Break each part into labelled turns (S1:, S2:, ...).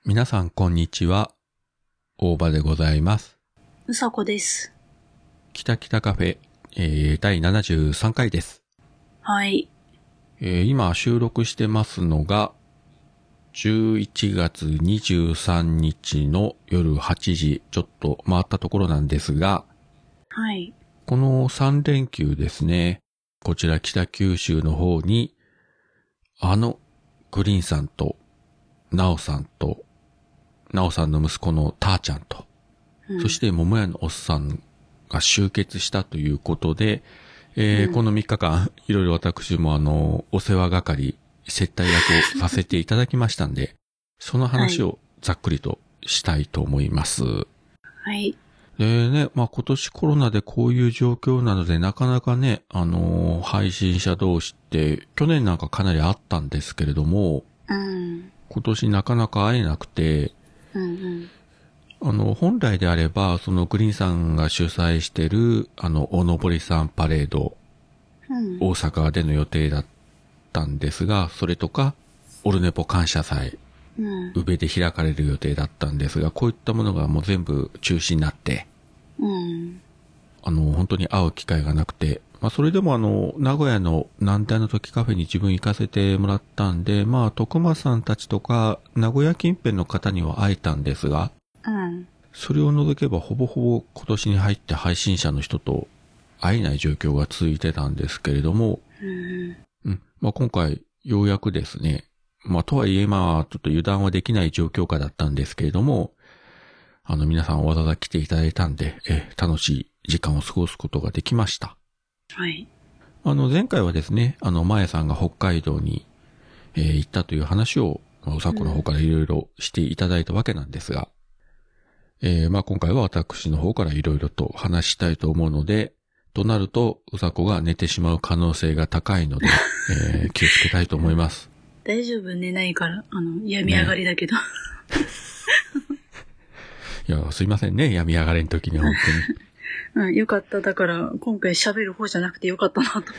S1: 皆さんこんにちは。大場でございます。
S2: うさこです。
S1: 北北カフェ、第73回です。
S2: はい。
S1: 今収録してますのが11月23日の夜8時ちょっと回ったところなんですが、
S2: はい。
S1: この3連休ですね、こちら北九州の方にグリーンさんとナオさんとナオさんの息子のターちゃんと、そして桃屋のおっさんが集結したということで、この3日間、いろいろ私もお世話係、接待役をさせていただきましたんで、その話をざっくりとしたいと思います。
S2: はい。
S1: でね、今年コロナでこういう状況なので、なかなかね、配信者同士って、去年なんかかなりあったんですけれども、今年なかなか会えなくて、本来であれば、そのグリーンさんが主催してる、おのぼりさんパレード、大阪での予定だったんですが、それとか、オルネポ感謝祭、宇部で開かれる予定だったんですが、こういったものがもう全部中止になって、本当に会う機会がなくて、それでも名古屋の南大の時カフェに自分行かせてもらったんで、徳間さんたちとか、名古屋近辺の方には会えたんですが、それを除けばほぼほぼ今年に入って配信者の人と会えない状況が続いてたんですけれども、今回ようやくですね、とはいえちょっと油断はできない状況下だったんですけれども、皆さんわざわざ来ていただいたんで、楽しい時間を過ごすことができました。
S2: はい。
S1: 前回はですね、まえさんが北海道に、行ったという話を、うさこの方からいろいろしていただいたわけなんですが、今回は私の方からいろいろと話したいと思うので、となると、うさこが寝てしまう可能性が高いので、気をつけたいと思います。
S2: 大丈夫、寝ないから、病み上がりだけど。
S1: いや、すいませんね、病み上がりの時に本
S2: 当に。よかった。だから、今回喋る方じゃなくてよかったなと思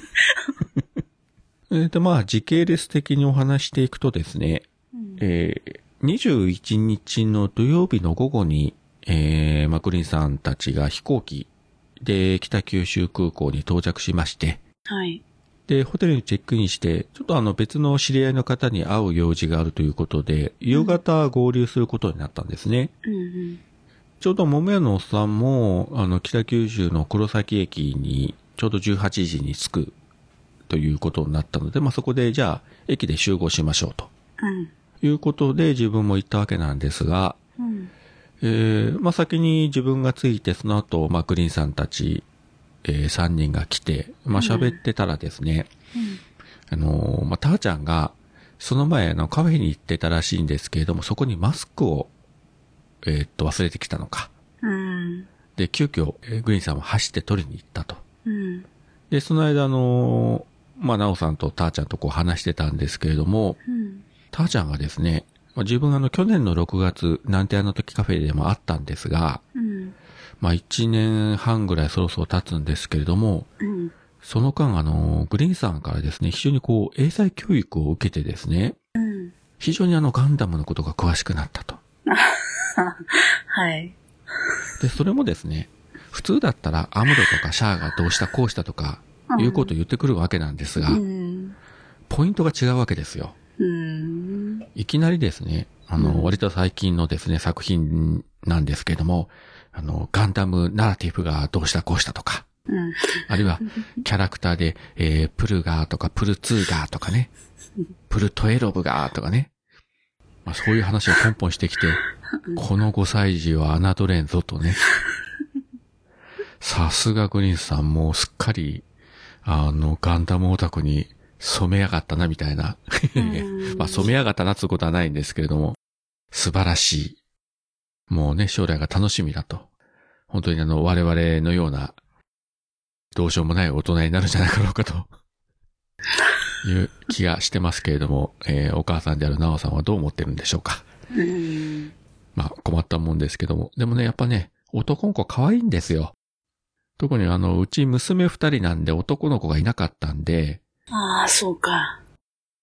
S1: って。時系列的にお話していくとですね、21日の土曜日の午後に、グリーンさんたちが飛行機で北九州空港に到着しまして、
S2: はい。
S1: で、ホテルにチェックインして、ちょっと別の知り合いの方に会う用事があるということで、夕方合流することになったんですね。ちょうど桃屋のおっさんも、北九州の黒崎駅にちょうど18時に着くということになったので、そこでじゃあ駅で集合しましょうと。いうことで自分も行ったわけなんですが、先に自分が着いて、その後、グリーンさんたち、3人が来て、喋ってたらですね、ターちゃんが、その前、カフェに行ってたらしいんですけれども、そこにマスクを、忘れてきたのか。で、急遽、グリーンさんは走って取りに行ったと。で、その間、ナオさんとターちゃんと話してたんですけれども、ターちゃんがですね、自分去年の6月、南帝の時カフェでもあったんですが、1年半ぐらいそろそろ経つんですけれども、その間グリーンさんからですね、非常に英才教育を受けてですね、非常にガンダムのことが詳しくなったと。
S2: はい。
S1: で、それもですね、普通だったらアムロとかシャアがどうしたこうしたとか、いうことを言ってくるわけなんですが、ポイントが違うわけですよ。いきなりですね、割と最近のですね、作品なんですけれども、ガンダムナラティブがどうしたこうしたとか、あるいはキャラクターで、プルガーとかプル2ガーとかね、プル12ガーとかね、そういう話をポンポンしてきて、この5歳児は侮れんぞとね、さすがグリーンさんもうすっかり、ガンダムオタクに染めやがったなみたいな。染めやがったなつうことはないんですけれども、素晴らしい。もうね、将来が楽しみだと。本当に我々のような、どうしようもない大人になるんじゃないかろうかと、いう気がしてますけれども、お母さんであるナオさんはどう思ってるんでしょうか。困ったもんですけども。でもね、やっぱね、男の子可愛いんですよ。特にうち娘2人なんで男の子がいなかったんで、
S2: ああ、そうか。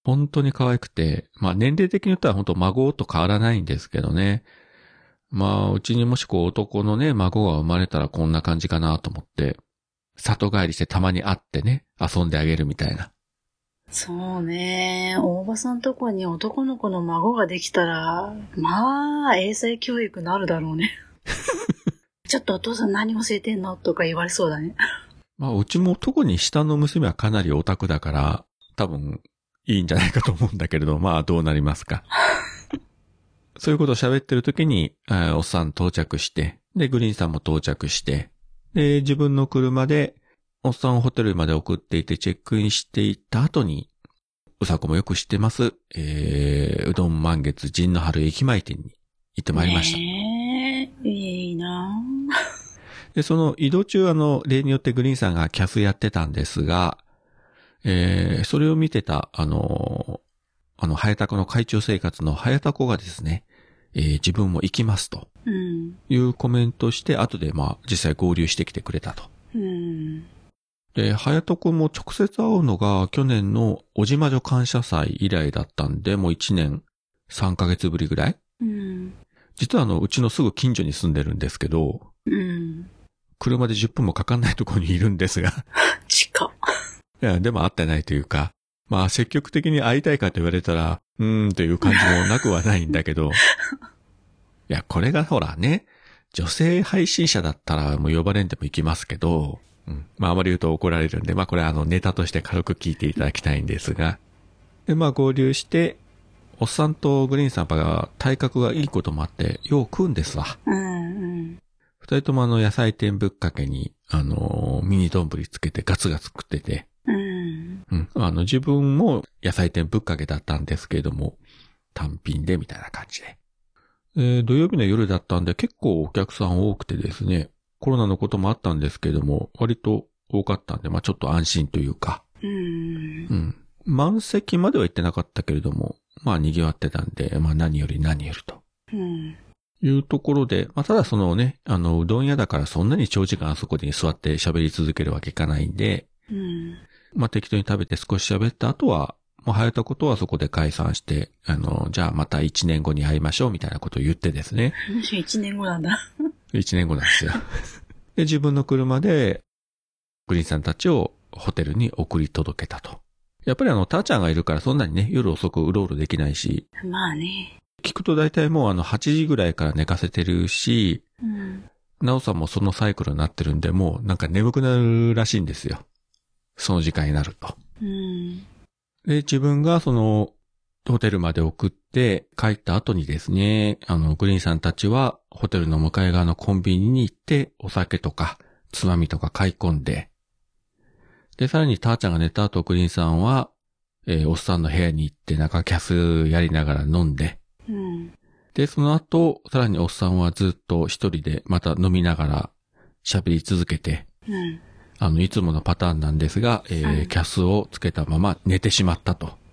S1: 本当に可愛くて、まあ年齢的に言ったら本当孫と変わらないんですけどね。まあうちにもしこう男のね、孫が生まれたらこんな感じかなと思って、里帰りしてたまに会ってね、遊んであげるみたいな。
S2: そうね。大場さんとこに男の子の孫ができたら、まあ、英才教育なるだろうね。ちょっとお父さん何教えてんのとか言われそうだね。
S1: まあうちも特に下の娘はかなりオタクだから、多分いいんじゃないかと思うんだけれど、まあどうなりますか。そういうことを喋ってる時に、おっさん到着して、で、グリーンさんも到着して、で、自分の車で、おっさんをホテルまで送っていてチェックインしていった後に、うさこもよく知ってます、うどん満月陣の春駅前店に行ってまいりました。
S2: いいなぁ。
S1: で、その移動中例によってグリーンさんがキャスやってたんですが、それを見てた、ハヤタコの海中生活のハヤタコがですね、自分も行きますと。いうコメントして、後でまあ実際合流してきてくれたと。で、ハヤトコも直接会うのが去年のおじまじょ感謝祭以来だったんで、もう1年3ヶ月ぶりぐらい。実はうちのすぐ近所に住んでるんですけど、車で10分もかかんないところにいるんですが。
S2: 近っ。
S1: いや、でも会ってないというか、まあ積極的に会いたいかと言われたら、という感じもなくはないんだけど、いや、これがほらね、女性配信者だったらもう呼ばれんでも行きますけど、まああまり言うと怒られるんで、まあこれネタとして軽く聞いていただきたいんですが。で、まあ合流して、おっさんとグリーンさんが体格がいいこともあって、よう食うんですわ。二人とも野菜天ぶっかけに、ミニ丼つけてガツガツ食ってて、自分も野菜天ぶっかけだったんですけれども、単品でみたいな感じで。土曜日の夜だったんで結構お客さん多くてですね、コロナのこともあったんですけれども、割と多かったんで、まあちょっと安心というか。満席までは行ってなかったけれども、まあ賑わってたんで、まあ何よりと。いうところで、まあただそのね、うどん屋だからそんなに長時間あそこに座って喋り続けるわけいかないんで、まあ適当に食べて少し喋った後は、もう早たことはそこで解散して、じゃあまた1年後に会いましょうみたいなことを言ってですね。
S2: 1年後なんだ。
S1: 1年後なんですよ。で、自分の車で、グリーンさんたちをホテルに送り届けたと。やっぱりターちゃんがいるからそんなにね、夜遅くうろうろできないし。
S2: まあね。
S1: 聞くと大体もう8時ぐらいから寝かせてるし、なおさんもそのサイクルになってるんで、もうなんか眠くなるらしいんですよ。その時間になると。で、自分がホテルまで送って帰った後にですね、グリーンさんたちはホテルの向かい側のコンビニに行ってお酒とかつまみとか買い込んで、で、さらにターちゃんが寝た後グリーンさんは、おっさんの部屋に行って中キャスやりながら飲んで、で、その後、さらにおっさんはずっと一人でまた飲みながら喋り続けて、いつものパターンなんですが、キャスをつけたまま寝てしまったと。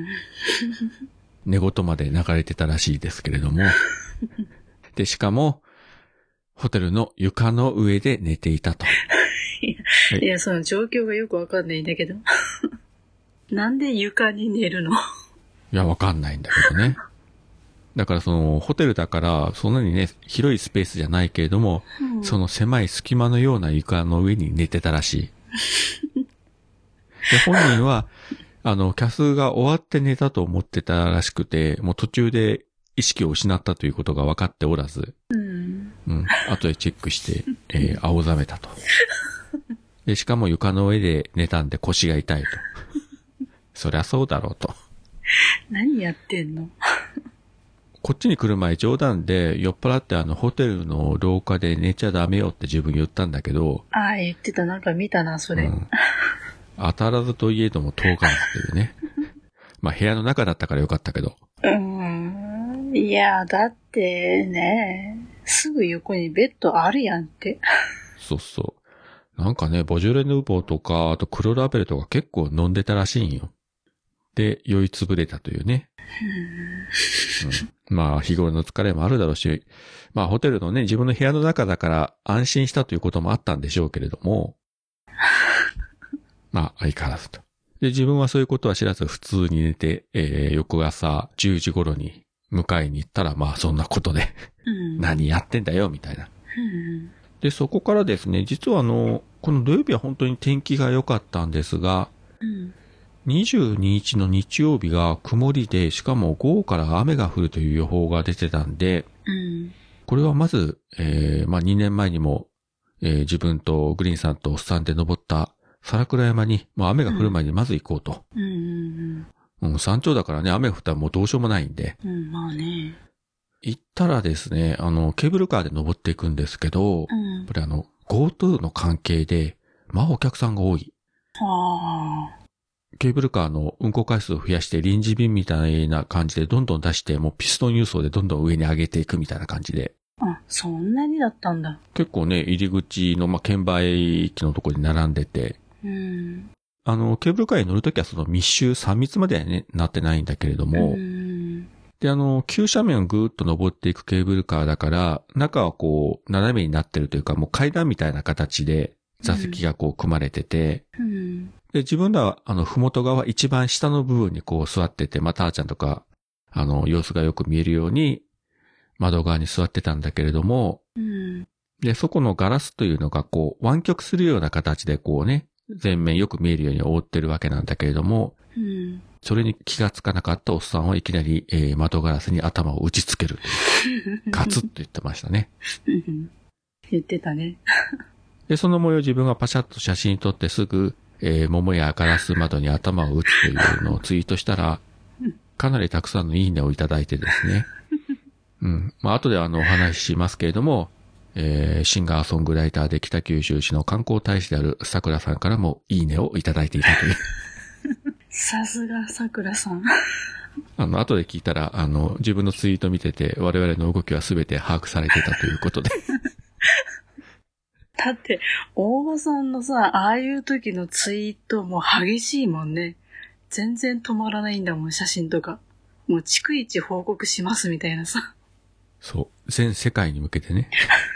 S1: 寝言まで流れてたらしいですけれども。で、しかも、ホテルの床の上で寝ていたと。
S2: いや、その状況がよくわかんないんだけど。なんで床に寝るの？い
S1: や、わかんないんだけどね。だからホテルだから、そんなにね、広いスペースじゃないけれども、その狭い隙間のような床の上に寝てたらしい。で、本人は、キャスが終わって寝たと思ってたらしくて、もう途中で意識を失ったということが分かっておらず、後でチェックして、青ざめたと。で、しかも床の上で寝たんで腰が痛いと。そりゃそうだろうと。
S2: 何やってんの？
S1: こっちに来る前冗談で酔っ払ってホテルの廊下で寝ちゃダメよって自分言ったんだけど。
S2: ああ、言ってた。なんか見たな、それ。
S1: 当たらずといえども遠からずというね。まあ部屋の中だったからよかったけど。
S2: いや、だってね、すぐ横にベッドあるやんって。
S1: そうそう。なんかね、ボジョレ・ヌーボーとか、あと黒ラベルとか結構飲んでたらしいんよ。で、酔いつぶれたというね。まあ日頃の疲れもあるだろうし、まあホテルのね、自分の部屋の中だから安心したということもあったんでしょうけれども、まあ相変わらずと。 で、自分はそういうことは知らず普通に寝て、翌朝10時頃に迎えに行ったら、まあそんなことで、何やってんだよ、みたいな。で、そこからですね、実はこの土曜日は本当に天気が良かったんですが、22日の日曜日が曇りで、しかも午後から雨が降るという予報が出てたんで、これはまず、まあ2年前にも、自分とグリーンさんとおっさんで登った皿倉山に、まあ雨が降る前にまず行こうと。山頂だからね、雨降ったらもうどうしようもないんで。
S2: まあね。
S1: 行ったらですね、ケーブルカーで登っていくんですけど、やっぱりGoTo の関係で、まあお客さんが多い。ケーブルカーの運行回数を増やして臨時便みたいな感じでどんどん出して、もうピストン輸送でどんどん上に上げていくみたいな感じで。
S2: あ、そんなにだったんだ。
S1: 結構ね、入り口の、まあ、券売機のところに並んでて、ケーブルカーに乗るときはその密集3密まではね、なってないんだけれども、で、急斜面をぐーっと登っていくケーブルカーだから、中はこう、斜めになってるというか、もう階段みたいな形で座席がこう組まれてて、で、自分らは、ふもと側一番下の部分にこう座ってて、まあ、たーちゃんとか、様子がよく見えるように、窓側に座ってたんだけれども、で、そこのガラスというのがこう、湾曲するような形でこうね、全面よく見えるように覆ってるわけなんだけれども、それに気がつかなかったおっさんはいきなり、窓ガラスに頭を打ちつける。ガツッと言ってましたね。
S2: 言ってたね。
S1: で、その模様自分がパシャッと写真撮ってすぐ、桃やガラス窓に頭を打つというのをツイートしたら、かなりたくさんのいいねをいただいてですね。まあ、後でお話ししますけれども、シンガーソングライターで北九州市の観光大使である桜さんからもいいねをいただいていたという。
S2: さすが桜さん。
S1: 後で聞いたら、自分のツイート見てて、我々の動きは全て把握されてたということで。
S2: だって、大場さんのさ、ああいう時のツイートも激しいもんね。全然止まらないんだもん、写真とか。もう逐一報告しますみたいなさ。
S1: そう。全世界に向けてね。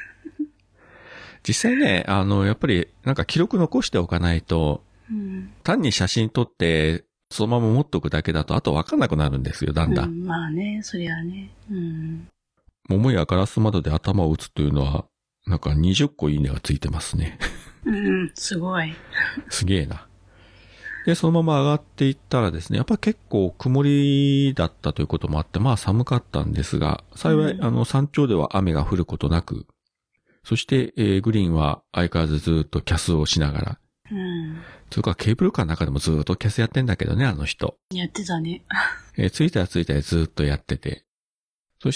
S1: 実際ね、やっぱりなんか記録残しておかないと、単に写真撮って、そのまま持っとくだけだと、あとわかんなくなるんですよ、だんだん。
S2: まあね、そりゃね。
S1: 桃やガラス窓で頭を打つというのは、なんか20個いいねがついてますね。
S2: すごい。
S1: すげえな。で、そのまま上がっていったらですね、やっぱ結構曇りだったということもあって、まあ寒かったんですが、幸い、山頂では雨が降ることなく、そして、グリーンは相変わらずずっとキャスをしながら、それからケーブルカーの中でもずっとキャスやってんだけどね、あの人。
S2: やってたね。
S1: 着いたら着いたらずっとやってて、そして、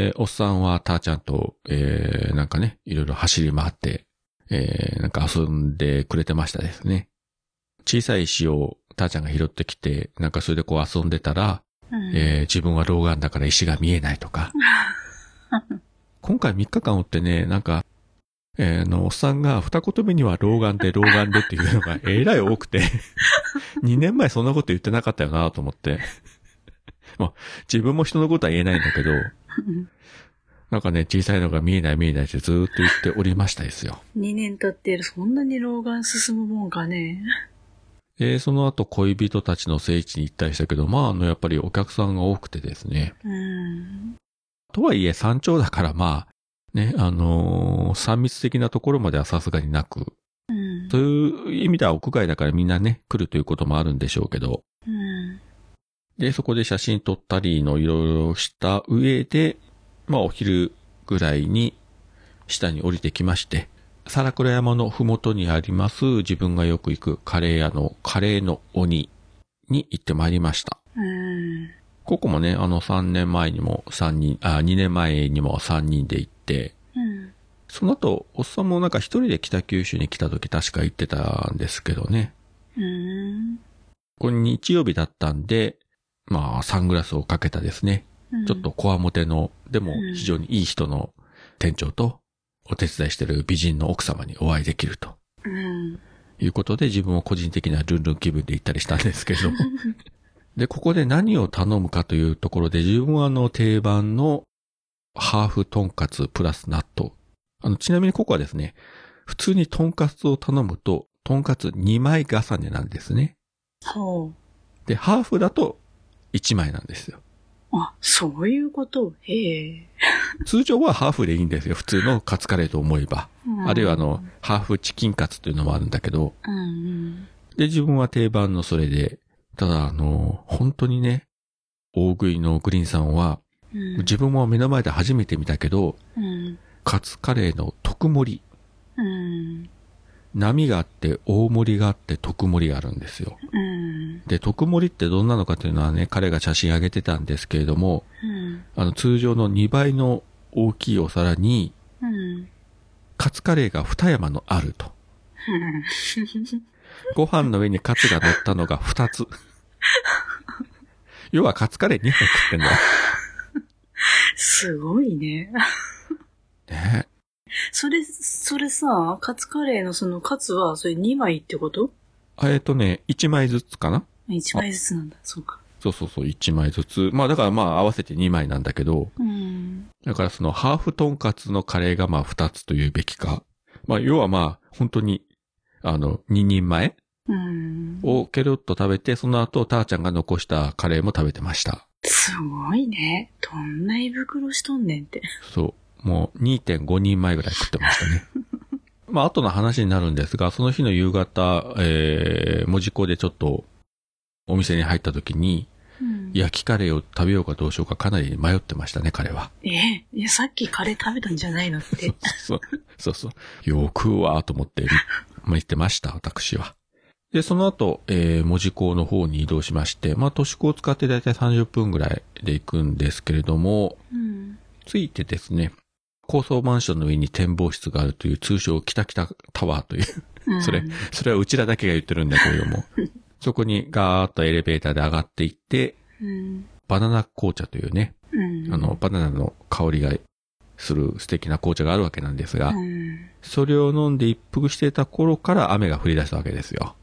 S1: おっさんはたーちゃんと、なんかね、いろいろ走り回って、なんか遊んでくれてましたですね。小さい石をたーちゃんが拾ってきて、なんかそれでこう遊んでたら、自分は老眼だから石が見えないとか。今回3日間おってね、なんか、おっさんが二言目には老眼でっていうのがえらい多くて、2年前そんなこと言ってなかったよなと思って。まあ、自分も人のことは言えないんだけど、なんかね、小さいのが見えないってずーっと言っておりましたですよ。
S2: 2年経ってそんなに老眼進むもんかね。
S1: その後恋人たちの聖地に行ったりしたけど、まあ、やっぱりお客さんが多くてですね。とはいえ山頂だからまあ、ね、3密的なところまではさすがになく、そういう意味では屋外だからみんなね、来るということもあるんでしょうけど、で、そこで写真撮ったりのいろいろした上で、まあお昼ぐらいに下に降りてきまして、皿倉山のふもとにあります自分がよく行くカレー屋のカレーの鬼に行ってまいりました。ここもね、2年前にも3人で行って、その後、おっさんもなんか一人で北九州に来た時確か行ってたんですけどね。これ日曜日だったんで、まあサングラスをかけたですね。ちょっとこわもての、でも非常にいい人の店長とお手伝いしてる美人の奥様にお会いできると。いうことで自分も個人的なルンルン気分で行ったりしたんですけど。で、ここで何を頼むかというところで、自分は定番のハーフトンカツプラス納豆。ちなみにここはですね、普通にトンカツを頼むと、トンカツ2枚重ねなんですね。
S2: ほう。
S1: で、ハーフだと1枚なんですよ。
S2: あ、そういうこと。へえ。
S1: 通常はハーフでいいんですよ。普通のカツカレーと思えば。あるいはハーフチキンカツというのもあるんだけど。
S2: うんうん、
S1: で、自分は定番のそれで、ただ本当にね、大食いのグリーンさんは、自分も目の前で初めて見たけど、カツカレーの特盛り。波があって、大盛りがあって、特盛りがあるんですよ。で、特盛りってどんなのかというのはね、彼が写真上げてたんですけれども、通常の2倍の大きいお皿に、カツカレーが2山のあると。ご飯の上にカツが乗ったのが2つ。要はカツカレー2本食ってんだよ。
S2: すごいね。
S1: ね。
S2: それさ、カツカレーのそのカツは、それ2枚ってこと？
S1: 1枚ずつかな？
S2: 1 枚ずつなんだ、そうか。
S1: そう、1枚ずつ。まあだから合わせて2枚なんだけど、だからそのハーフトンカツのカレーが2つというべきか。要は本当に、2人前をケロッと食べて、その後、ターちゃんが残したカレーも食べてました。
S2: すごいね。どんな胃袋しとんねんって。
S1: そう。もう 2.5 人前ぐらい食ってましたね。後の話になるんですが、その日の夕方、門司港でちょっとお店に入った時に、焼きカレーを食べようかどうしようかかなり迷ってましたね、彼は。
S2: いや、さっきカレー食べたんじゃないのって。
S1: そう。よく食うわと思って言ってました、私は。で、その後、門司港の方に移動しまして、都市港を使ってだいたい30分ぐらいで行くんですけれども、ついてですね、高層マンションの上に展望室があるという通称北北タワーという、それはうちらだけが言ってるんだけれども、そこにガーッとエレベーターで上がっていって、バナナ紅茶というね、バナナの香りがする素敵な紅茶があるわけなんですが、それを飲んで一服していた頃から雨が降り出したわけですよ。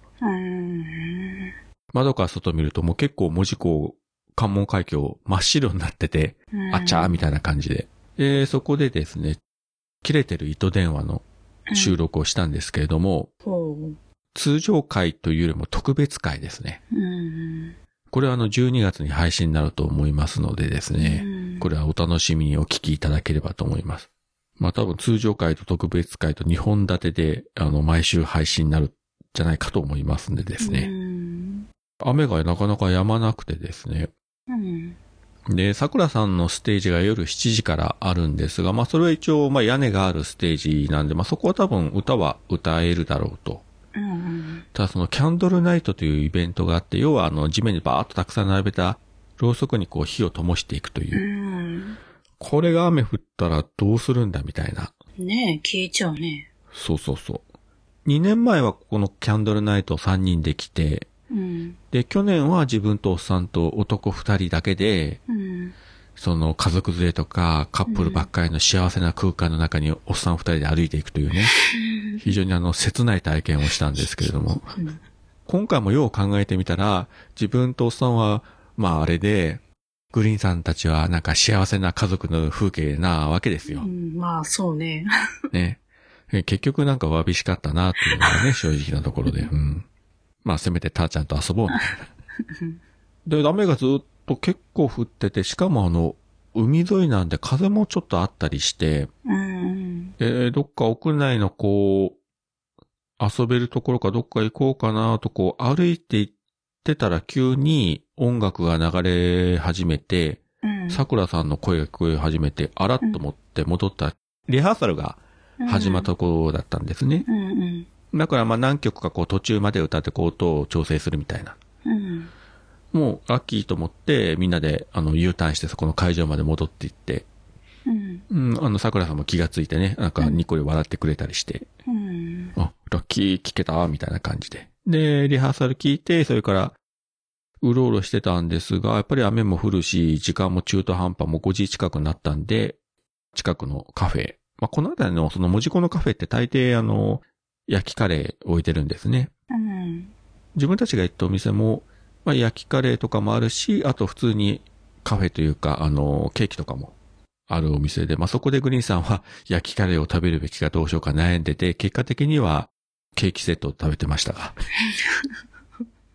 S1: 窓から外見るともう結構門司港、関門海峡真っ白になってて、あちゃーみたいな感じで。で、そこでですね、切れてる糸電話の収録をしたんですけれども、通常回というよりも特別回ですね。これは12月に配信になると思いますのでですね、これはお楽しみにお聞きいただければと思います。多分通常回と特別回と2本立てで、毎週配信になるんじゃないかと思いますんでですね。雨がなかなか止まなくてですね。で、桜さんのステージが夜7時からあるんですが、それは一応、屋根があるステージなんで、そこは多分歌は歌えるだろうと。ただそのキャンドルナイトというイベントがあって、要は地面にバーッとたくさん並べたろうそくに火を灯していくという。これが雨降ったらどうするんだみたいな。
S2: ねえ、消えちゃうね。
S1: そう。2年前はこのキャンドルナイト3人で来て、で、去年は自分とおっさんと男2人だけで、その家族連れとかカップルばっかりの幸せな空間の中におっさん2人で歩いていくというね、非常に切ない体験をしたんですけれども、今回もよう考えてみたら、自分とおっさんは、あれで、グリーンさんたちはなんか幸せな家族の風景なわけですよ。
S2: そうね。
S1: ね。結局なんかわびしかったなっていうのがね、正直なところで。せめてターちゃんと遊ぼうみたいな。で、雨がずっと結構降ってて、しかも海沿いなんで風もちょっとあったりして、で、どっか屋内の遊べるところかどっか行こうかなと歩いて行ってたら急に音楽が流れ始めて、桜さんの声が聞こえ始めて、あらっと思って戻ったら、リハーサルが始まったところだったんですね。だから何曲か途中まで歌って音を調整するみたいな。もうラッキーと思ってみんなでU ターンしてそこの会場まで戻っていって、桜さんも気がついてね、なんかニコリ笑ってくれたりして、あ、ラッキー聞けたみたいな感じで。で、リハーサル聞いて、それからうろうろしてたんですが、やっぱり雨も降るし、時間も中途半端も5時近くになったんで、近くのカフェ。この辺りのその門司港のカフェって大抵焼きカレー置いてるんですね。自分たちが行ったお店も、焼きカレーとかもあるし、あと普通にカフェというか、ケーキとかもあるお店で、そこでグリーンさんは焼きカレーを食べるべきかどうしようか悩んでて、結果的にはケーキセットを食べてましたが。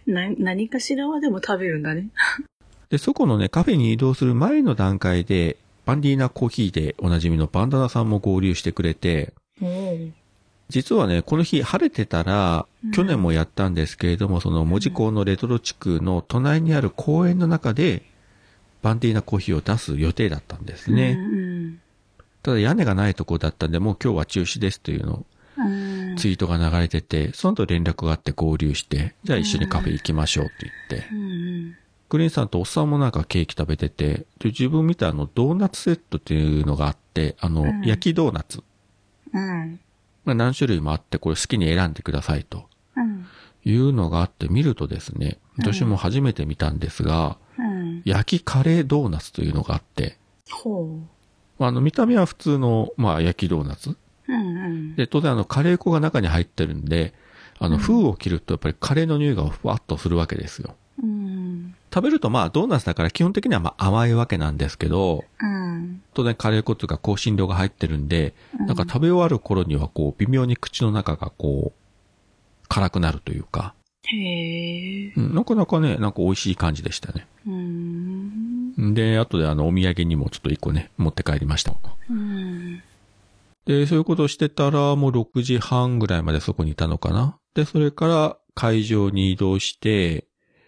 S2: 何かしらはでも食べるんだね。
S1: で、そこのね、カフェに移動する前の段階で、バンディーナコーヒーでおなじみのバンダナさんも合流してくれて、実はね、この日晴れてたら、去年もやったんですけれども、その門司港のレトロ地区の隣にある公園の中で、バンディーナコーヒーを出す予定だったんですね。ただ屋根がないところだったんで、もう今日は中止ですというのツイートが流れてて、その後連絡があって合流して、じゃあ一緒にカフェ行きましょうって言って、グリーンさんとおっさんもなんかケーキ食べてて、で自分見たドーナツセットっていうのがあって、焼きドーナツ。まあ何種類もあって、これ好きに選んでくださいと。いうのがあって見るとですね、私も初めて見たんですが、焼きカレードーナツというのがあって、見た目は普通の、まあ焼きドーナツ。で、当然カレー粉が中に入ってるんで、封を切るとやっぱりカレーの匂いがふわっとするわけですよ。食べるとまあドーナツだから基本的にはまあ甘いわけなんですけど、当然カレー粉というか香辛料が入ってるんで、なんか食べ終わる頃にはこう微妙に口の中がこう辛くなるというか、なかなかね、なんか美味しい感じでしたね。で、後でお土産にもちょっと一個ね、持って帰りました。で、そういうことをしてたらもう6時半ぐらいまでそこにいたのかな。で、それから会場に移動して、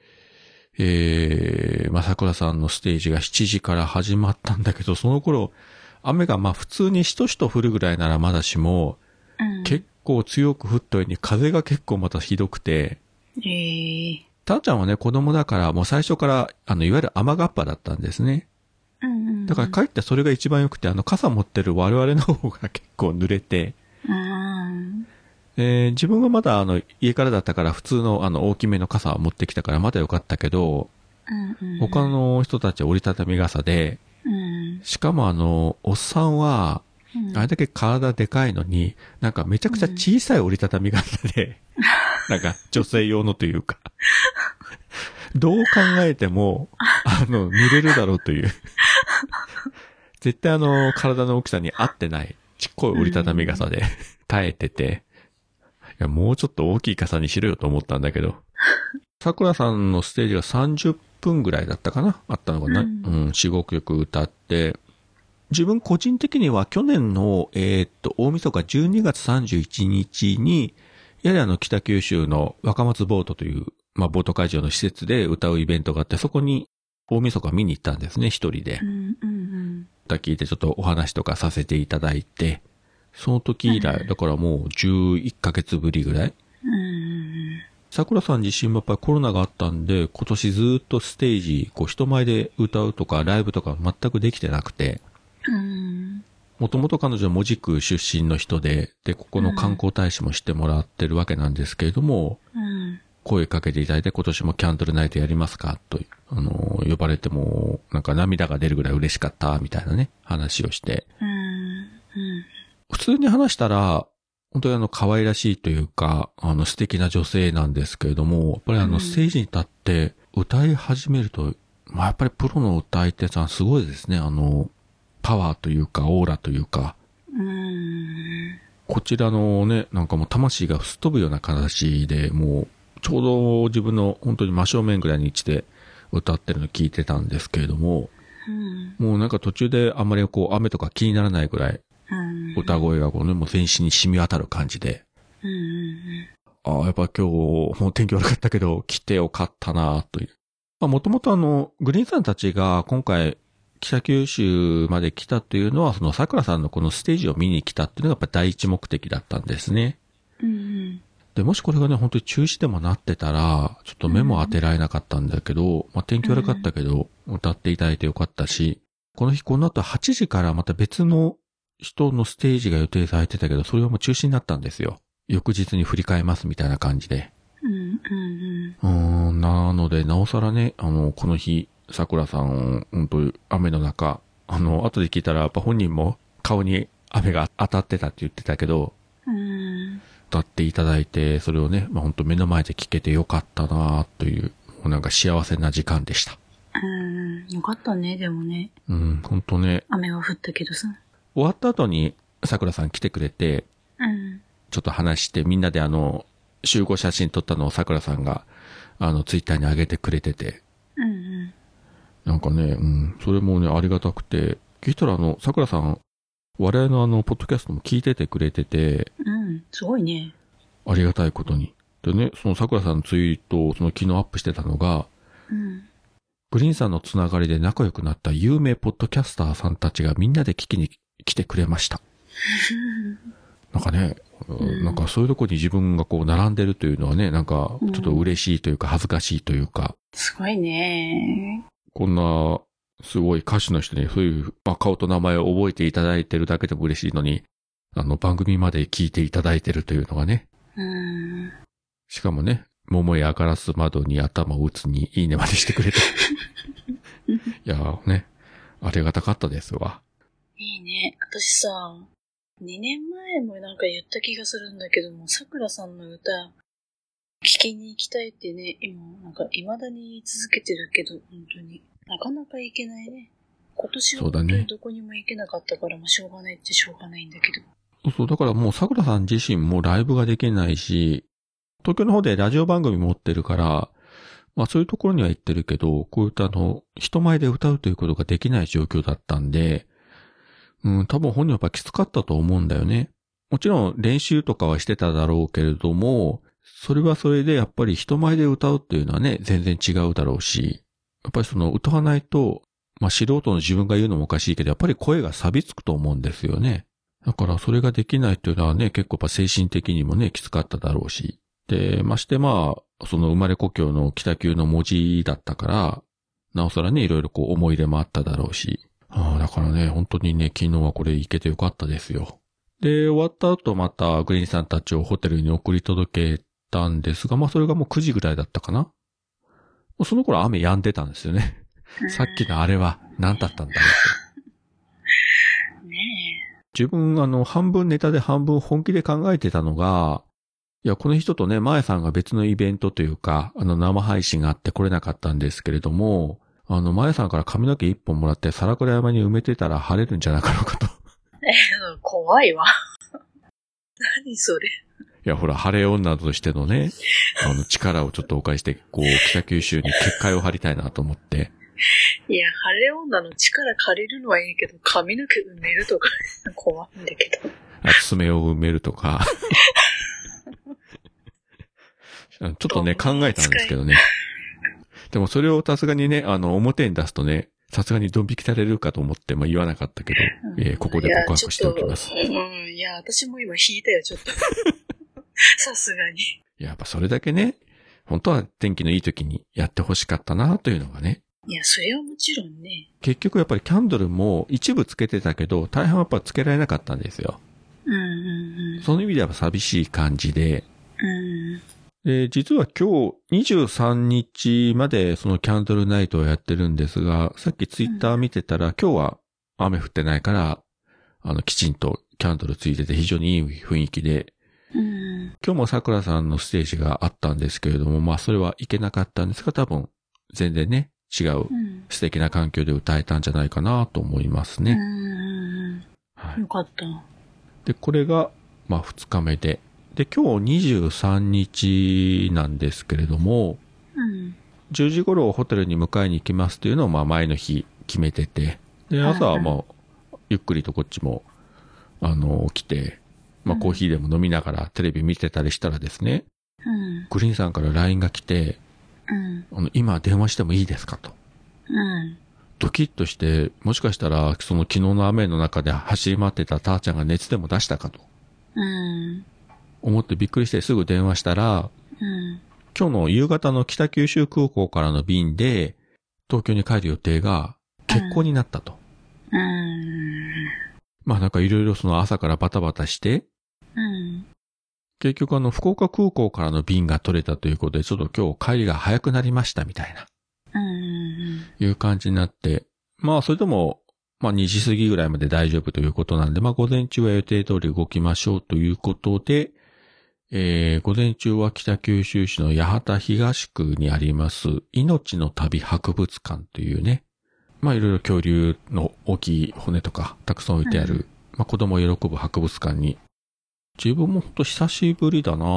S1: まあ、桜さんのステージが7時から始まったんだけど、その頃、雨がまあ普通にしとしと降るぐらいならまだしも、結構強く降ったように風が結構またひどくて、たーちゃんはね、子供だからもう最初から、いわゆる雨がっぱだったんですね。だからかえってそれが一番良くて、傘持ってる我々の方が結構濡れて、自分はまだ家からだったから普通の大きめの傘を持ってきたからまだ良かったけど、他の人たちは折りたたみ傘で、しかもおっさんは、あれだけ体でかいのに、なんかめちゃくちゃ小さい折りたたみ傘で、なんか女性用のというか、どう考えても、濡れるだろうという。絶対体の大きさに合ってない、ちっこい折りたたみ傘で耐えてて、いや、もうちょっと大きい傘にしろよと思ったんだけど、桜さんのステージが30分ぐらいだったかなあったのかな、4、5曲歌って、自分個人的には去年の、大晦日12月31日に、やはり北九州の若松ボートという、まあ、ボート会場の施設で歌うイベントがあって、そこに大晦日見に行ったんですね、一人で。歌聞いてちょっとお話とかさせていただいて、その時以来、だからもう11ヶ月ぶりぐらい。桜さん自身もやっぱりコロナがあったんで、今年ずっとステージ、こう人前で歌うとかライブとか全くできてなくて、もともと彼女は門司区出身の人で、ここの観光大使もしてもらってるわけなんですけれども、声かけていただいて今年もキャンドルナイトやりますかと、呼ばれても、なんか涙が出るぐらい嬉しかった、みたいなね、話をして。普通に話したら、本当に可愛らしいというか、素敵な女性なんですけれども、やっぱりステージに立って歌い始めると、まあやっぱりプロの歌い手さんすごいですね、パワーというか、オーラというか。こちらのね、なんかもう魂が吹っ飛ぶような形で、もう、ちょうど自分の本当に真正面ぐらいに位置で歌ってるの聞いてたんですけれども、もうなんか途中であんまりこう雨とか気にならないぐらい、歌声がこうね、もう全身に染み渡る感じで。やっぱ今日、もう天気悪かったけど、来てよかったなという。まあもともとグリーンさんたちが今回、北九州まで来たというのは、その桜さんのこのステージを見に来たっていうのがやっぱ第一目的だったんですね。で、もしこれがね、本当に中止でもなってたら、ちょっと目も当てられなかったんだけど、まあ天気悪かったけど、歌っていただいてよかったし、この日この後8時からまた別の人のステージが予定されてたけど、それはもう中止になったんですよ。翌日に振り替えますみたいな感じで。なので、なおさらね、この日、桜さん、本当に雨の中、後で聞いたら、やっぱ本人も顔に雨が当たってたって言ってたけど、歌っていただいて、それをね、まあ本当目の前で聞けてよかったなという、もうなんか幸せな時間でした。
S2: よかったね、でもね。
S1: 本当ね。
S2: 雨は降ったけどさ。
S1: 終わった後に、桜さん来てくれて、ちょっと話して、みんなで集合写真撮ったのを桜さんがツイッターに上げてくれてて。
S2: うんうん。
S1: なんかね、それもね、ありがたくて、聞いたら桜さん、我々のポッドキャストも聞いててくれてて、
S2: すごいね。
S1: ありがたいことに。でね、その桜さんのツイートを昨日アップしてたのが、グリーンさんのつながりで仲良くなった有名ポッドキャスターさんたちがみんなで聞きに来てくれました。なんかね、なんかそういうとこに自分がこう並んでるというのはね、なんかちょっと嬉しいというか恥ずかしいというか。
S2: すごいね。
S1: こんなすごい歌手の人にそういう、顔と名前を覚えていただいてるだけでも嬉しいのに、番組まで聞いていただいてるというのがね。しかもね、桃やガラス窓に頭を打つにいいねまでしてくれて。いやーね、ありがたかったですわ。
S2: いいね。私さ、2年前もなんか言った気がするんだけども、桜さんの歌、聞きに行きたいってね、今、なんか未だに言い続けてるけど、本当に。なかなか行けないね。今年は本当にどこにも行けなかったから、しょうがないっちゃしょうがないんだけど。
S1: そう、だからもう桜さん自身もライブができないし、東京の方でラジオ番組持ってるから、そういうところには行ってるけど、こういった人前で歌うということができない状況だったんで、多分本人はやっぱきつかったと思うんだよね。もちろん練習とかはしてただろうけれども、それはそれでやっぱり人前で歌うっていうのはね、全然違うだろうし、やっぱり歌わないと、素人の自分が言うのもおかしいけど、やっぱり声が錆びつくと思うんですよね。だからそれができないっていうのはね、結構やっぱ精神的にもね、きつかっただろうし。で、ましてその生まれ故郷の北九の文字だったから、なおさらね、いろいろこう思い入れもあっただろうし。だからね、本当にね、昨日はこれ行けてよかったですよ。で、終わった後またグリーンさんたちをホテルに送り届けたんですが、それがもう9時ぐらいだったかな。その頃雨止んでたんですよね。さっきのあれは何だったんだろうと。ねえ。自分半分ネタで半分本気で考えてたのが、いや、この人とね、前さんが別のイベントというか、生配信があって来れなかったんですけれども、前さんから髪の毛一本もらって皿倉山に埋めてたら晴れるんじゃなかろうかと。
S2: 怖いわ。何それ。
S1: いや、ほら、晴れ女としてのね、力をちょっとお返して、こう、北九州に結界を張りたいなと思って。
S2: いや、晴れ女の力借りるのはいいけど、髪の毛埋めるとか、怖いんだけど。
S1: 爪を埋めるとか。ちょっとね、考えたんですけどね。でもそれをさすがにね、表に出すとね、さすがにドン引きされるかと思って言わなかったけど、ここで告白しておきます。
S2: いや、私も今引いたよ、ちょっと。さすがに。
S1: やっぱそれだけね、本当は天気のいい時にやってほしかったなというのがね。
S2: いや、それはもちろんね。
S1: 結局やっぱりキャンドルも一部つけてたけど、大半はやっぱつけられなかったんですよ。その意味では寂しい感じで。で、実は今日23日までそのキャンドルナイトをやってるんですが、さっきツイッター見てたら、今日は雨降ってないから、きちんとキャンドルついてて非常にいい雰囲気で、今日も桜さんのステージがあったんですけれども、それは行けなかったんですが、多分全然ね、違う素敵な環境で歌えたんじゃないかなと思いますね。
S2: はい、よかった。
S1: で、これが、2日目で、今日23日なんですけれども、10時頃ホテルに迎えに行きますというのを前の日決めてて、で、朝はゆっくりとこっちも、来て、コーヒーでも飲みながらテレビ見てたりしたらですね、グリーンさんから LINE が来て、今電話してもいいですかと。ドキッとして、もしかしたらその昨日の雨の中で走り回ってたターちゃんが熱でも出したかと。思ってびっくりしてすぐ電話したら、今日の夕方の北九州空港からの便で東京に帰る予定が欠航になったと。なんかいろいろその朝からバタバタして、結局福岡空港からの便が取れたということでちょっと今日帰りが早くなりましたみたいな。いう感じになって、それでも2時過ぎぐらいまで大丈夫ということなんで、午前中は予定通り動きましょうということで、午前中は北九州市の八幡東区にあります、命の旅博物館というね、いろいろ恐竜の大きい骨とかたくさん置いてある、子供喜ぶ博物館に、自分もほんと久しぶりだな。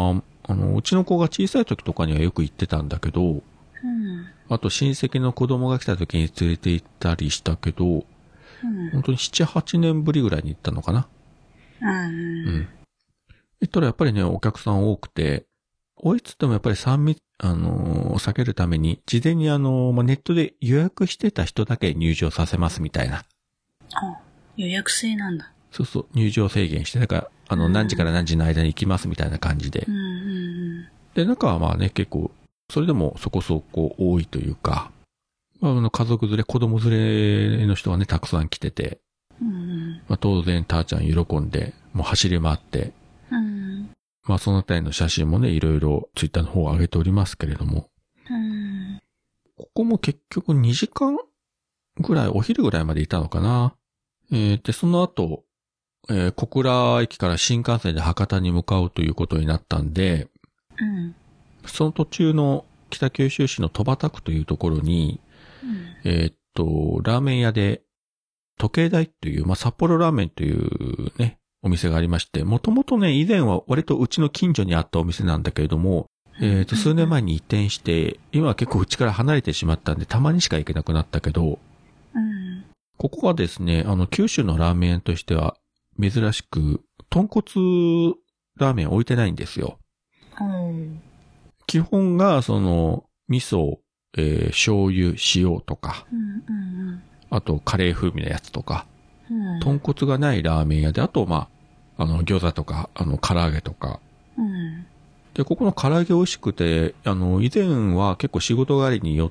S1: うちの子が小さい時とかにはよく行ってたんだけど、
S2: うん。
S1: あと親戚の子供が来た時に連れて行ったりしたけど、
S2: うん。
S1: 本当に7、8年ぶりぐらいに行ったのかな。
S2: うん。
S1: 行ったらやっぱりね、お客さん多くて、多いっつってもやっぱり3密、避けるために、事前にネットで予約してた人だけ入場させますみたいな。
S2: あ、予約制なんだ。
S1: そうそう、入場制限して、だから、何時から何時の間に行きますみたいな感じで。で、中はまあね、結構、それでもそこそこ多いというか、家族連れ、子供連れの人がね、たくさん来てて、まあ、当然、たーちゃん喜んで、もう走り回って、まあ、そのあたりの写真もね、いろいろツイッターの方を上げておりますけれども、ここも結局2時間ぐらい、お昼ぐらいまでいたのかな。で、その後、小倉駅から新幹線で博多に向かうということになったんで、その途中の北九州市の戸畑区というところに、ラーメン屋で、時計台という、まあ、札幌ラーメンというね、お店がありまして、もともとね、以前は割とうちの近所にあったお店なんだけれども、数年前に移転して、今は結構うちから離れてしまったんで、たまにしか行けなくなったけど、ここはですね、九州のラーメン屋としては、珍しく、豚骨ラーメン置いてないんですよ。基本が、味噌、醤油、塩とか、あとカレー風味のやつとか、豚骨がないラーメン屋で、あと、まあ、餃子とか、唐揚げとか。で、ここの唐揚げ美味しくて、以前は結構仕事帰りによって、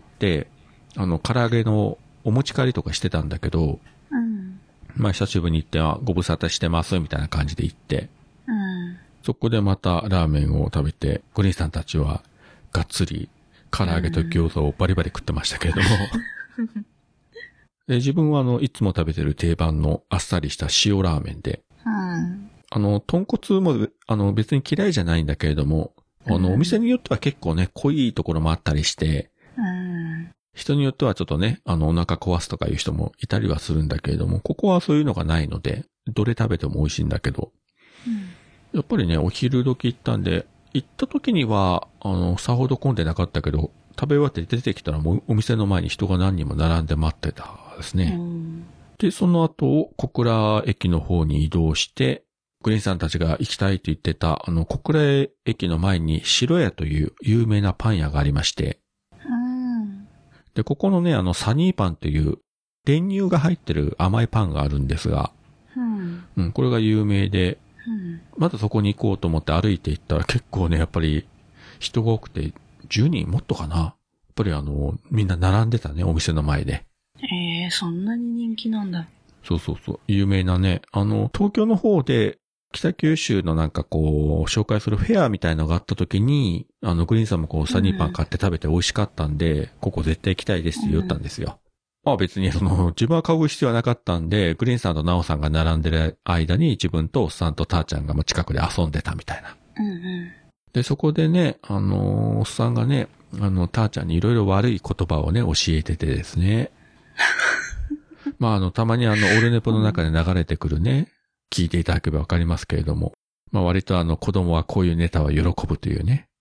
S1: 唐揚げのお持ち帰りとかしてたんだけど、まあ、久しぶりに行って、ご無沙汰してます、みたいな感じで行って、そこでまたラーメンを食べて、グリーンさんたちは、がっつり、唐揚げと餃子をバリバリ食ってましたけれども、で自分はいつも食べてる定番のあっさりした塩ラーメンで、豚骨も別に嫌いじゃないんだけれども、お店によっては結構ね、濃いところもあったりして、人によってはちょっとね、お腹壊すとかいう人もいたりはするんだけれども、ここはそういうのがないので、どれ食べても美味しいんだけど、やっぱりね、お昼時行ったんで、行った時には、さほど混んでなかったけど、食べ終わって出てきたらもうお店の前に人が何人も並んで待ってたですね。で、その後、小倉駅の方に移動して、グリーンさんたちが行きたいと言ってた、小倉駅の前に白屋という有名なパン屋がありまして、で、ここのね、サニーパンという練乳が入ってる甘いパンがあるんですが、これが有名で、まだそこに行こうと思って歩いて行ったら結構ね、やっぱり人が多くて、10人もっとかな。やっぱりみんな並んでたね、お店の前で。
S2: そんなに人気なんだ。
S1: そうそうそう。有名なね、東京の方で、北九州のなんかこう、紹介するフェアみたいのがあった時に、グリーンさんもこう、サニーパン買って食べて美味しかったんで、ここ絶対行きたいですって言ったんですよ。まあ別に自分は買う必要はなかったんで、グリーンさんとナオさんが並んでる間に自分とおっさんとターちゃんがもう近くで遊んでたみたいな。で、そこでね、おっさんがね、ターちゃんにいろいろ悪い言葉をね、教えててですね。まあたまにオルネポの中で流れてくるね、聞いていただければわかりますけれども、まあ割と子供はこういうネタは喜ぶというね。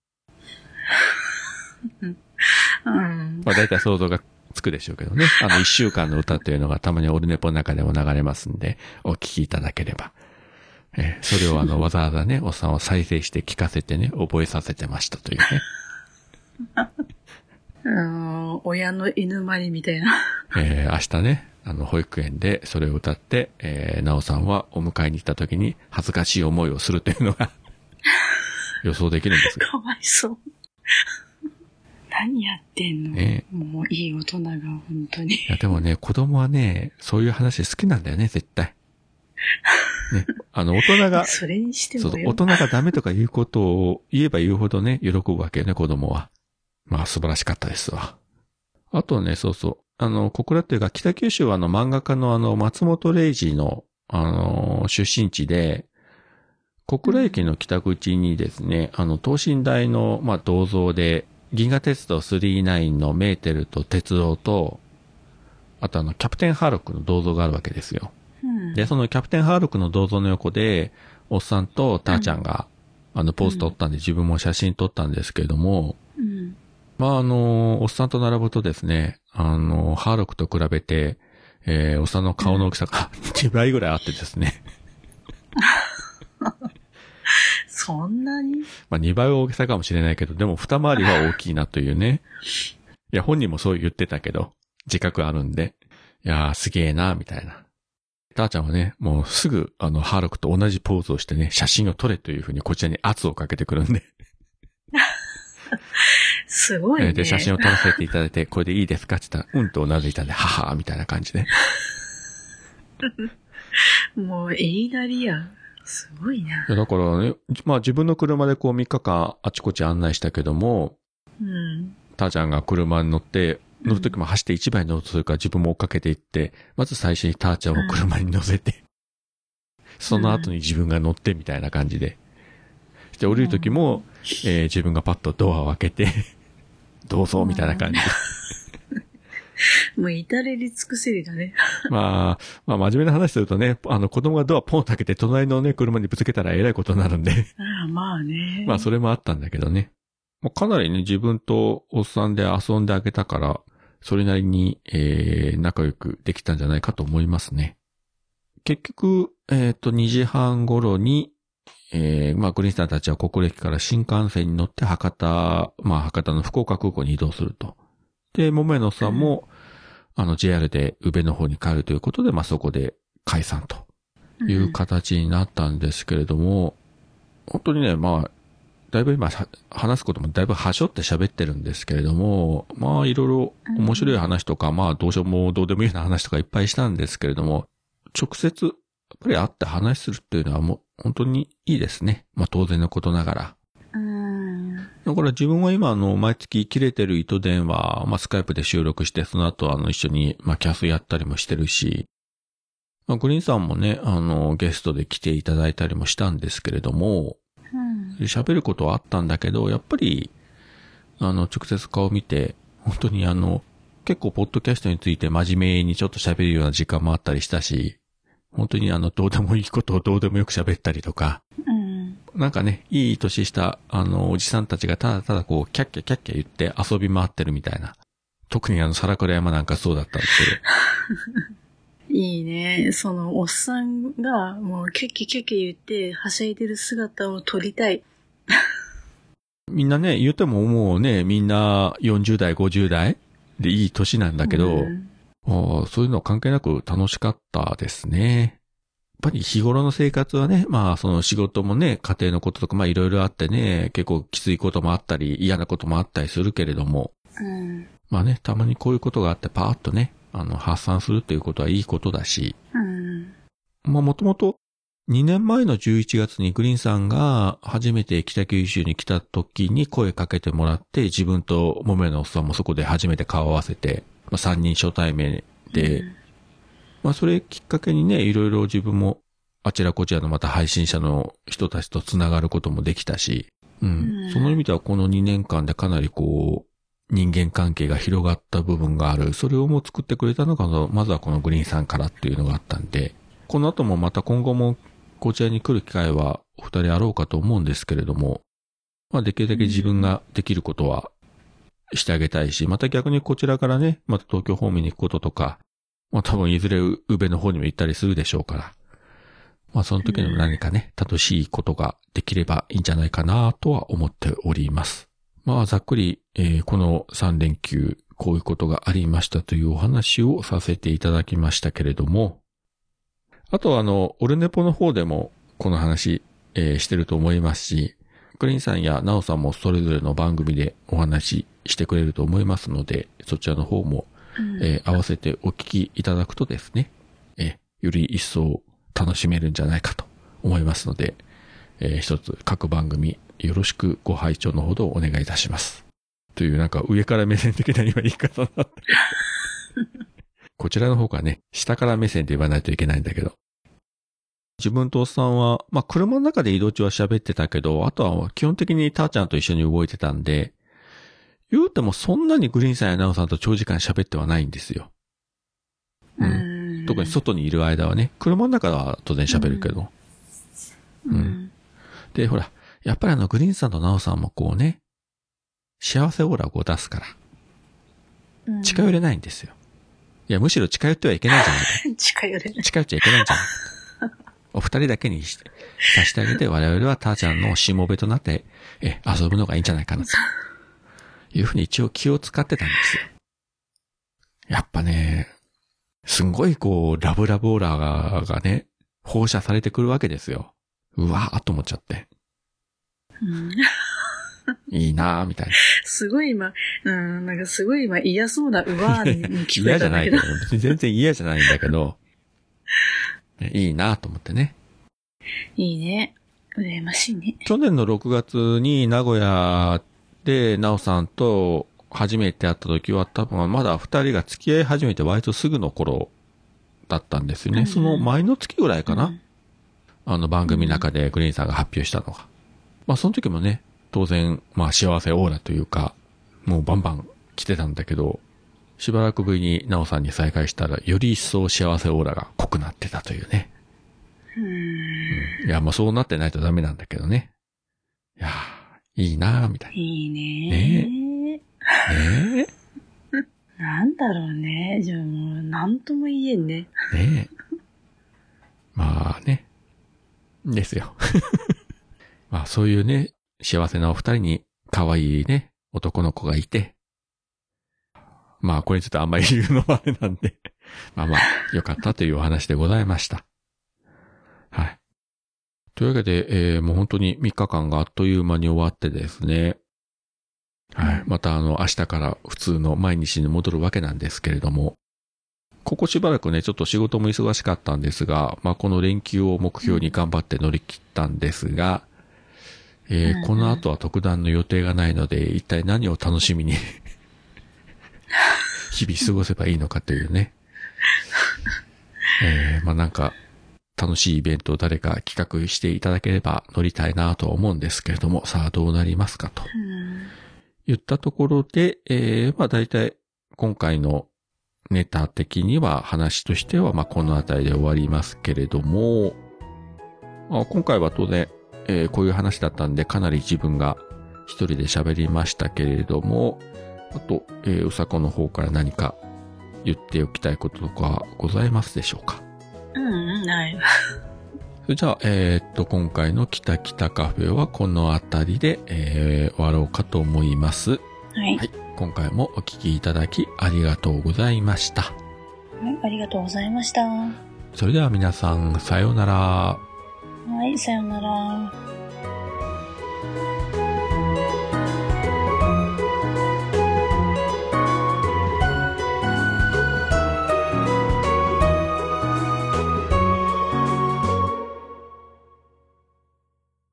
S1: まあ大体想像がつくでしょうけどね。一週間の歌というのがたまにオルネポの中でも流れますんで、お聞きいただければ。それをわざわざね、おっさんを再生して聞かせてね、覚えさせてましたという
S2: ね。親の犬まりみたいな。
S1: 明日ね、保育園でそれを歌って、なおさんはお迎えに行った時に恥ずかしい思いをするというのが予想できるんですが。
S2: かわいそう。何やってんの、ね、もういい大人が本当に。い
S1: やでもね、子供はね、そういう話好きなんだよね、絶対。ね、大人が、
S2: それにしても
S1: そう、大人がダメとかいうことを言えば言うほどね、喜ぶわけよね、子供は。まあ素晴らしかったですわ。あとね、そうそう。小倉っていうか、北九州は漫画家の松本零士の、出身地で、小倉駅の北口にですね、等身大の、まあ、銅像で、銀河鉄道999のメーテルと鉄道と、あとキャプテンハーロックの銅像があるわけですよ。で、そのキャプテンハーロックの銅像の横で、おっさんとターちゃんが、 ポーズ撮ったんで、自分も写真撮ったんですけれども、
S2: うん。
S1: おっさんと並ぶとですね、ハーロックと比べて、おっさんの顔の大きさが2倍ぐらいあってですね。
S2: そんなに
S1: 2倍は大きさかもしれないけど、でも二回りは大きいなというね。いや、本人もそう言ってたけど、自覚あるんで。いやー、すげえな、みたいな。ターちゃんはね、もうすぐ、ハーロックと同じポーズをしてね、写真を撮れというふうにこちらに圧をかけてくるんで。
S2: すごいね。
S1: で、写真を撮らせていただいて、これでいいですかって言ったら、うんとうなずいたんで、ははーみたいな感じで。
S2: もう、言いなりや。すごいな。
S1: いや、だからね、自分の車でこう3日間あちこち案内したけども、
S2: うん。
S1: ターちゃんが車に乗るときも走って一番に乗るとするから自分も追っかけていって、まず最初にターちゃんを車に乗せて、その後に自分が乗ってみたいな感じで。で、降りるときも、自分がパッとドアを開けて、どうぞみたいな感じで。
S2: もう至れり尽くせりだね。
S1: 真面目な話するとね、子供がドアポンと開けて隣のね、車にぶつけたらえらいことになるんで。
S2: ああ、まあね。
S1: それもあったんだけどね。かなりね、自分とおっさんで遊んであげたから、それなりに、仲良くできたんじゃないかと思いますね。結局、2時半頃に、グリーンさんたちは国歴から新幹線に乗って博多の福岡空港に移動すると。で、桃屋のおっさんも、JR で宇部の方に帰るということで、そこで解散という形になったんですけれども、本当にね、だいぶ今話すこともだいぶはしょって喋ってるんですけれども、いろいろ面白い話とか、どうしようもどうでもいいような話とかいっぱいしたんですけれども、直接、やっぱり会って話するっていうのはもう本当にいいですね。当然のことながら。だから自分は今毎月切れてる糸電話、スカイプで収録して、その後一緒にキャスやったりもしてるし、グリーンさんもね、ゲストで来ていただいたりもしたんですけれども、喋ることはあったんだけど、やっぱり、直接顔見て、本当に結構ポッドキャストについて真面目にちょっと喋るような時間もあったりしたし、本当にどうでもいいことをどうでもよく喋ったりとか、なんかね、いい年した、おじさんたちがただただこう、キャッキャキャッキャ言って遊び回ってるみたいな。特に皿倉山なんかそうだったんですけど。
S2: いいね。その、おっさんが、もう、キャッキャキャッキャ言って、はしゃいでる姿を撮りたい。
S1: みんなね、言ってももうね、みんな40代、50代でいい年なんだけど、そういうの関係なく楽しかったですね。やっぱり日頃の生活はね、その仕事もね、家庭のこととかいろいろあってね、結構きついこともあったり、嫌なこともあったりするけれども、ね、たまにこういうことがあってパーッとね、発散するっていうことはいいことだし、もともと2年前の11月にグリーンさんが初めて北九州に来た時に声かけてもらって、自分と桃屋のおっさんもそこで初めて顔を合わせて、3人初対面で、それきっかけにね、いろいろ自分もあちらこちらのまた配信者の人たちとつながることもできたし、その意味ではこの2年間でかなりこう、人間関係が広がった部分がある。それをもう作ってくれたのが、まずはこのグリーンさんからっていうのがあったんで、この後もまた今後もこちらに来る機会はお二人あろうかと思うんですけれども、できるだけ自分ができることはしてあげたいし、また逆にこちらからね、また東京方面に行くこととか、多分いずれ宇部の方にも行ったりするでしょうから、その時にも何かね、楽しいことができればいいんじゃないかなとは思っております。ざっくり、この3連休、こういうことがありましたというお話をさせていただきましたけれども、あとはオルネポの方でもこの話、してると思いますし、グリーンさんやナオさんもそれぞれの番組でお話ししてくれると思いますので、そちらの方も、合わせてお聞きいただくとですね、より一層楽しめるんじゃないかと思いますので、一つ各番組よろしくご拝聴のほどお願いいたします。というなんか上から目線的な今言い方になってこちらの方がね、下から目線で言わないといけないんだけど。自分とおっさんは、車の中で移動中は喋ってたけど、あとは基本的にターちゃんと一緒に動いてたんで、言うてもそんなにグリーンさんやナオさんと長時間喋ってはないんですよ。特に外にいる間はね、車の中は当然喋るけど。で、ほら、 やっぱりグリーンさんとナオさんもこうね、幸せオーラをこう出すから、近寄れないんですよ。いや、むしろ近寄ってはいけないんじゃないか。
S2: 近寄れない。
S1: 近寄っちゃいけないんじゃないか。お二人だけにして、さしてあげて、我々はターちゃんのしもべとなって、遊ぶのがいいんじゃないかな、というふうに一応気を使ってたんですよ。やっぱね、すんごいこう、ラブラブオーラがね、放射されてくるわけですよ。うわーっと思っちゃって。いいなーみたいな。
S2: すごい今、なんかすごい今嫌そうなうわーに聞こえたんだけど。
S1: 嫌じゃないけど、別に全然嫌じゃないんだけど、いいなーと思ってね。
S2: いいね。羨ましいね。
S1: 去年の6月に名古屋で、なおさんと初めて会った時は多分まだ二人が付き合い始めて割とすぐの頃だったんですよね。その前の月ぐらいかな。番組の中でグリーンさんが発表したのが。まあその時もね、当然、まあ幸せオーラというか、もうバンバン来てたんだけど、しばらくぶりになおさんに再会したら、より一層幸せオーラが濃くなってたというね。いや、まあそうなってないとダメなんだけどね。いやー、いいなーみたいな。
S2: いいねー。
S1: ねえ。
S2: なんだろうね。じゃあもう、なんとも言えんね。
S1: ねえ。まあね。ですよ。まあそういうね、幸せなお二人に可愛いね、男の子がいて。まあこれちょっとあんまり言うのもあれなんで。まあ良かったというお話でございました。はい。というわけで、もう本当に3日間があっという間に終わってですね。はい。また明日から普通の毎日に戻るわけなんですけれども、ここしばらくね、ちょっと仕事も忙しかったんですが、まあこの連休を目標に頑張って乗り切ったんですが、この後は特段の予定がないので、一体何を楽しみに日々過ごせばいいのかというね。まあなんか、楽しいイベントを誰か企画していただければ乗りたいなとは思うんですけれども、さあどうなりますかと。言ったところで、まあ大体今回のネタ的には話としてはまあこのあたりで終わりますけれども、今回は当然、こういう話だったんでかなり自分が一人で喋りましたけれども、あと、うさこの方から何か言っておきたいこととかございますでしょうか？
S2: ない。
S1: それじゃあ、今回のキタキタカフェはこのあたりで、終わろうかと思います。
S2: はい。
S1: はい。今回もお聞きいただきありがとうございました。
S2: はい、ありがとうございました。
S1: それでは皆さん、さようなら。
S2: はい、さようなら。